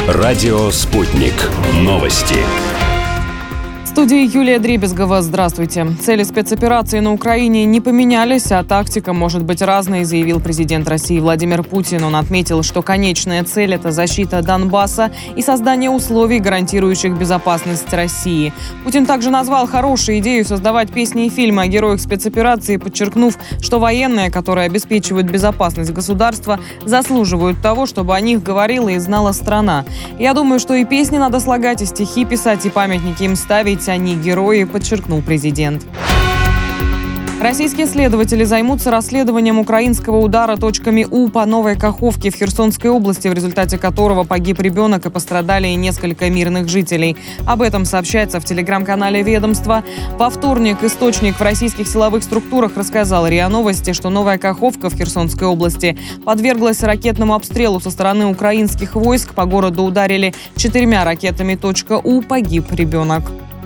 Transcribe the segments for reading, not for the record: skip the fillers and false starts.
Радио «Спутник». Новости. В студии Юлия Дребезгова. Здравствуйте. Цели спецоперации на Украине не поменялись, а тактика может быть разной, заявил президент России Владимир Путин. Он отметил, что конечная цель – это защита Донбасса и создание условий, гарантирующих безопасность России. Путин также назвал хорошей идею создавать песни и фильмы о героях спецоперации, подчеркнув, что военные, которые обеспечивают безопасность государства, заслуживают того, чтобы о них говорила и знала страна. Я думаю, что и песни надо слагать, и стихи писать, и памятники им ставить. Они герои, подчеркнул президент. Российские следователи займутся расследованием украинского удара точками У по Новой Каховке в Херсонской области, в результате которого погиб ребенок и пострадали несколько мирных жителей. Об этом сообщается в телеграм-канале ведомства. Во вторник источник в российских силовых структурах рассказал РИА Новости, что Новая Каховка в Херсонской области подверглась ракетному обстрелу со стороны украинских войск. По городу ударили 4 ракетами точка У, погиб ребенок.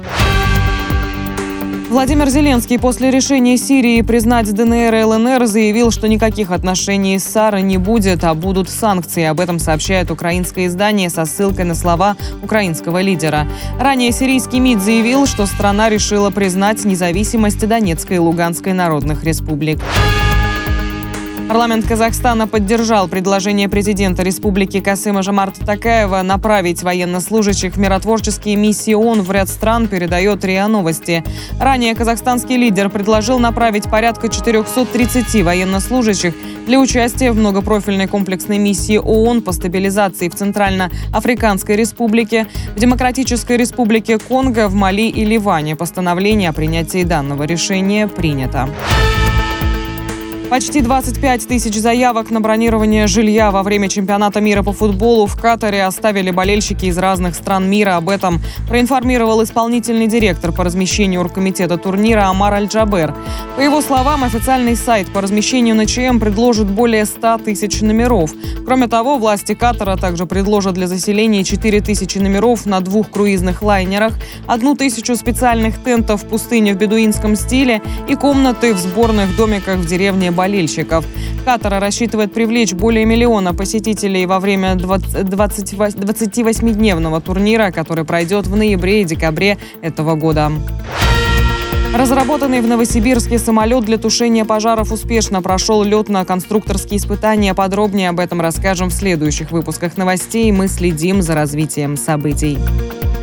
Владимир Зеленский после решения Сирии признать ДНР и ЛНР заявил, что никаких отношений с САР не будет, а будут санкции. Об этом сообщает украинское издание со ссылкой на слова украинского лидера. Ранее сирийский МИД заявил, что страна решила признать независимость Донецкой и Луганской народных республик. Парламент Казахстана поддержал предложение президента республики Касыма-Жомарта Токаева направить военнослужащих в миротворческие миссии ООН в ряд стран, передает РИА Новости. Ранее казахстанский лидер предложил направить порядка 430 военнослужащих для участия в многопрофильной комплексной миссии ООН по стабилизации в Центральноафриканской республике, в Демократической республике Конго, в Мали и Ливане. Постановление о принятии данного решения принято. Почти 25 тысяч заявок на бронирование жилья во время чемпионата мира по футболу в Катаре оставили болельщики из разных стран мира. Об этом проинформировал исполнительный директор по размещению оргкомитета турнира Амар Аль-Джабер. По его словам, официальный сайт по размещению на ЧМ предложит более 100 тысяч номеров. Кроме того, власти Катара также предложат для заселения 4 тысячи номеров на 2 круизных лайнерах, 1 тысячу специальных тентов в пустыне в бедуинском стиле и комнаты в сборных домиках в деревне болельщиков. Катар рассчитывает привлечь более 1 миллиона посетителей во время 28-дневного турнира, который пройдет в ноябре и декабре этого года. Разработанный в Новосибирске самолет для тушения пожаров успешно прошел летно-конструкторские испытания. Подробнее об этом расскажем в следующих выпусках новостей. Мы следим за развитием событий.